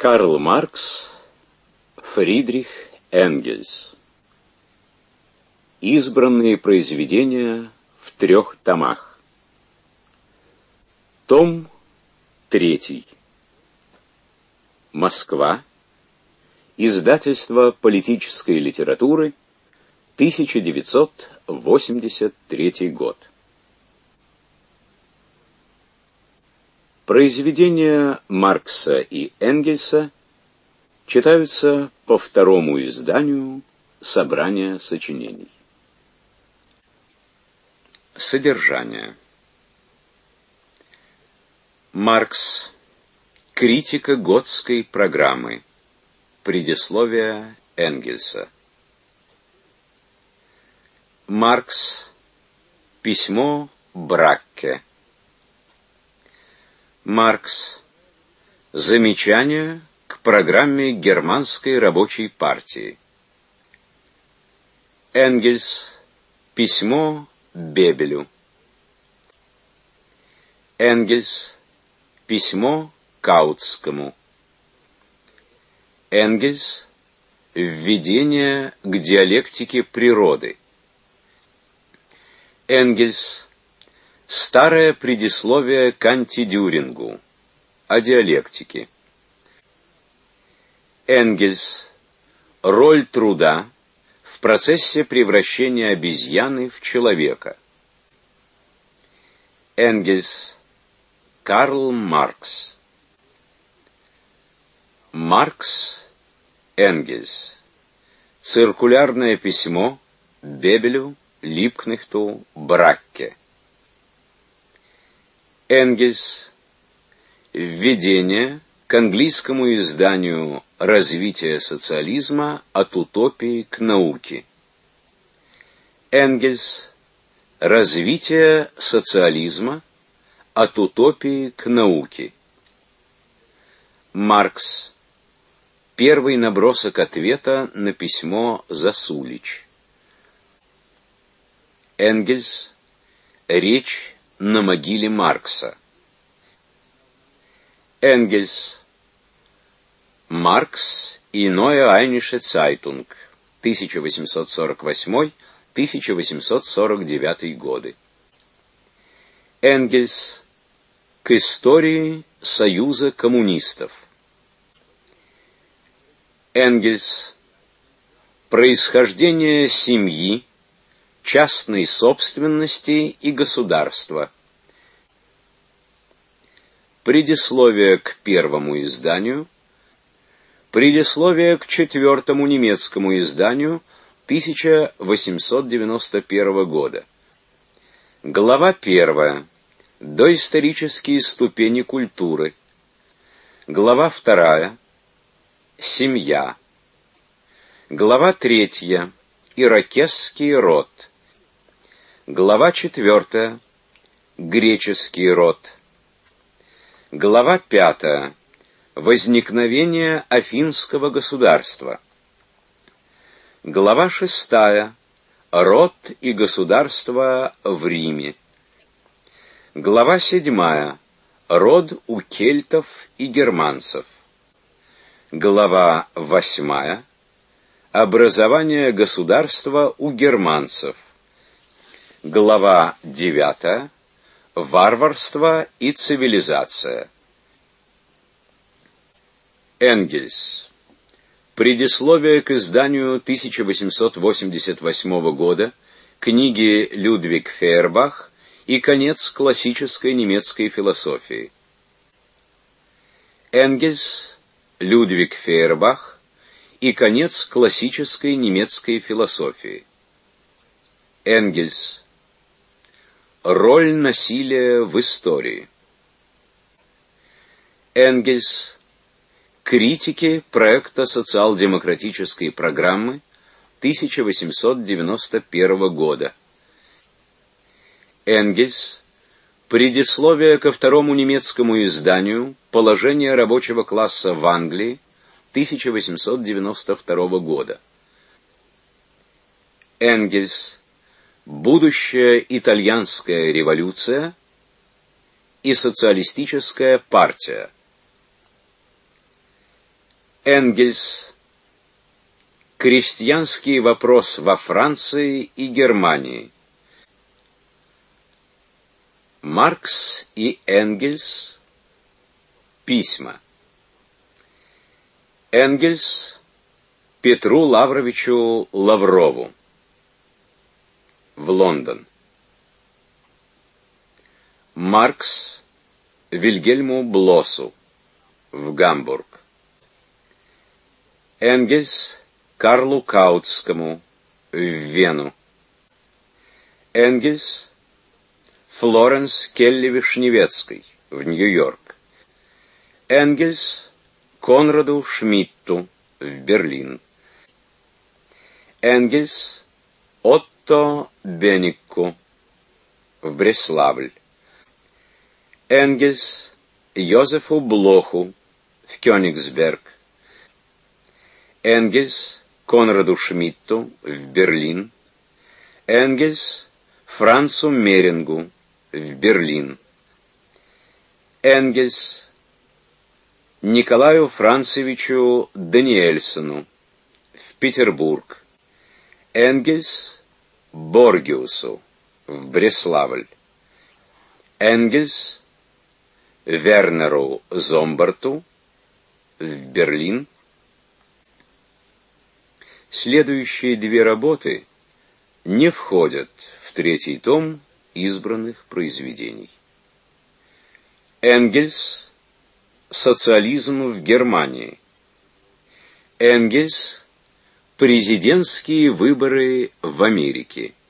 Карл Маркс, Фридрих Энгельс. Избранные произведения в 3 томах. Том 3. Москва. Издательство политической литературы, 1983 год. Произведения Маркса и Энгельса читаются по 2-му изданию собрания сочинений. Содержание. Маркс. Критика готской программы. Предисловие Энгельса. Маркс. Письмо Бракке. Маркс. Замечания к программе Германской рабочей партии. Энгельс. Письмо Бебелю. Энгельс. Письмо Каутскому. Энгельс. Введение к диалектике природы. Энгельс. Старое предисловие к антидюрингу. О диалектике. Энгельс. Роль труда в процессе превращения обезьяны в человека. Энгельс. Карл Маркс. Маркс. Энгельс. Циркулярное письмо Бебелю, Липкнехту, Бракке. Энгельс. Введение к английскому изданию «Развитие социализма от утопии к науке». Энгельс. Развитие социализма от утопии к науке. Маркс. Первый набросок ответа на письмо Засулич. Энгельс. Речь на могиле Маркса. Энгельс. Маркс и Neue Rheinische Zeitung, 1848-1849 годы. Энгельс. К истории Союза коммунистов. Энгельс. Происхождение семьи, частной собственности и государства. Предисловие к 1-му изданию. Предисловие к 4-му немецкому изданию 1891 года. Глава 1. Доисторические ступени культуры. Глава 2. Семья. Глава 3. Ирокесский род. Глава 4. Греческий род. Глава 5. Возникновение Афинского государства. Глава 6. Род и государство в Риме. Глава 7. Род у кельтов и германцев. Глава 8. Образование государства у германцев. Глава 9. Варварство и цивилизация. Энгельс. Предисловие к изданию 1888 года книги Людвиг Фейербах и конец классической немецкой философии. Энгельс. Людвиг Фейербах и конец классической немецкой философии. Энгельс. Роль насилия в истории. Энгельс. Критики проекта социал-демократической программы 1891 года. Энгельс. Предисловие ко 2-му немецкому изданию «Положение рабочего класса в Англии» 1892 года. Энгельс. Будущая итальянская революция и социалистическая партия. Энгельс. Крестьянский вопрос во Франции и Германии. Маркс и Энгельс. Письма. Энгельс Петру Лавровичу Лаврову. В Лондон. Маркс Вильгельму Блоссу. В Гамбург. Энгельс Карлу Каутскому. В Вену. Энгельс Флоренс Келли Вишневецкой. В Нью-Йорк. Энгельс Конраду Шмидту. В Берлин. Энгельс Отто Бенникку. В Бреславль. Энгельс Йозефу Блоху. В Кёнигсберг. Энгельс Конраду Шмидту. В Берлин. Энгельс Францу Мерингу. В Берлин. Энгельс Николаю Францевичу Даниэльсону. В Петербург. Энгельс Боргиусу. В Бреславль. Энгельс Вернеру Зомбарту. В Берлин. Следующие две работы не входят в третий том избранных произведений. Энгельс Социализм в Германии. Энгельс Президентские выборы в Америке.